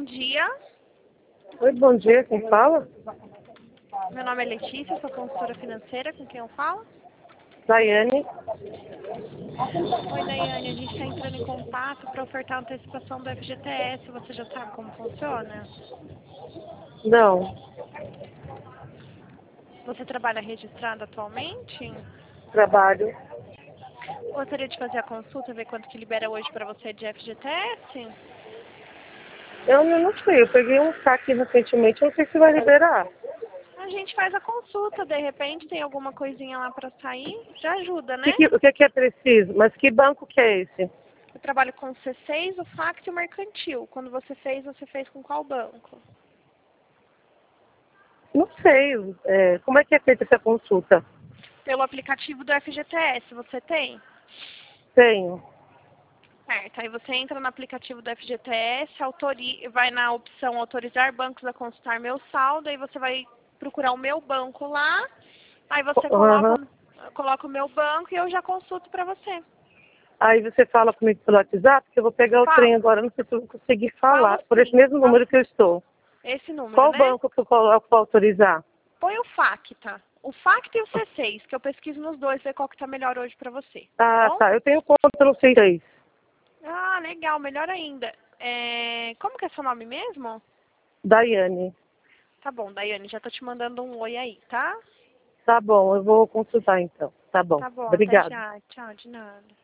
Bom dia. Oi, bom dia, quem fala? Meu nome é Letícia, sou consultora financeira, com quem eu falo? Daiane. Oi, Daiane, a gente está entrando em contato para ofertar a antecipação do FGTS. Você já sabe como funciona? Não, Você trabalha registrado atualmente? trabalho. Gostaria de fazer a consulta, ver quanto que libera hoje para você de FGTS? Eu não sei, eu peguei um saque recentemente, eu não sei se vai liberar. A gente faz a consulta, de repente tem alguma coisinha lá para sair, já ajuda, O né? que é preciso? Mas que banco que é esse? Eu trabalho com o C6, o FACT e o Mercantil. Quando você fez com qual banco? Não sei, como é que é feita essa consulta? Pelo aplicativo do FGTS, você tem? Tenho. Certo, aí você entra no aplicativo do FGTS, vai na opção autorizar bancos a consultar meu saldo, aí você vai procurar o meu banco lá, aí você Aham. coloca o meu banco e eu já consulto para você. Aí você fala comigo pelo WhatsApp, que eu vou pegar o trem Falo, agora, não sei se eu vou conseguir falo falar, por esse sim, mesmo número que eu estou. esse número, Qual né? banco que eu coloco para autorizar? Põe o FACTA. O FACTA e o C6, que eu pesquiso nos dois, ver qual que tá melhor hoje para você, tá Ah, bom? tá, eu tenho conta no C6. Ah, legal, melhor ainda. Como que é seu nome mesmo? Daiane. Tá bom, Daiane, já tô te mandando um oi aí, tá? Tá bom, eu vou consultar então. Tá bom. Tá bom, até Obrigada. já. Tchau, de nada.